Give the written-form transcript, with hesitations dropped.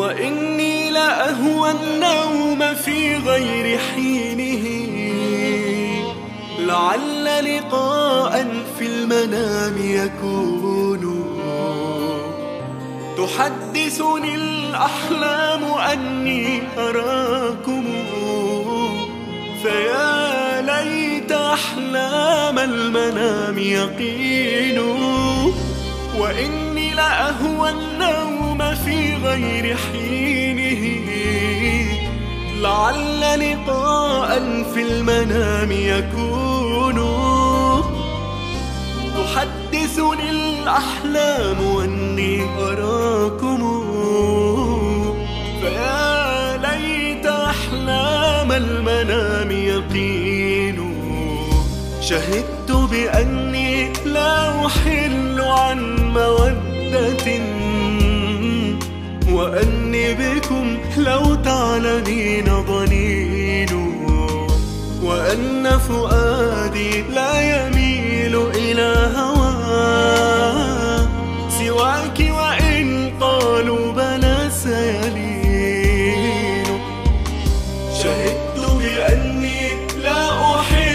وإني لأهوى النوم في غير حينه، لعل لقاء في المنام يكون. تحدثني الأحلام أني أراكم، فيا ليت أحلام المنام يقين. وإني لأهوى النوم في غير حينه، لعل لقاء في المنام يكون. تحدثني الأحلام أني أراكم، فيا ليت أحلام المنام يقين. شهدت بأني لا أحل عن مودة، وأني بكم لو تعلمين ضنين، وأن فؤادي لا يميل إلى هوى سواك، وإن قالوا بلى سيلين. شهدت بأني لا أحل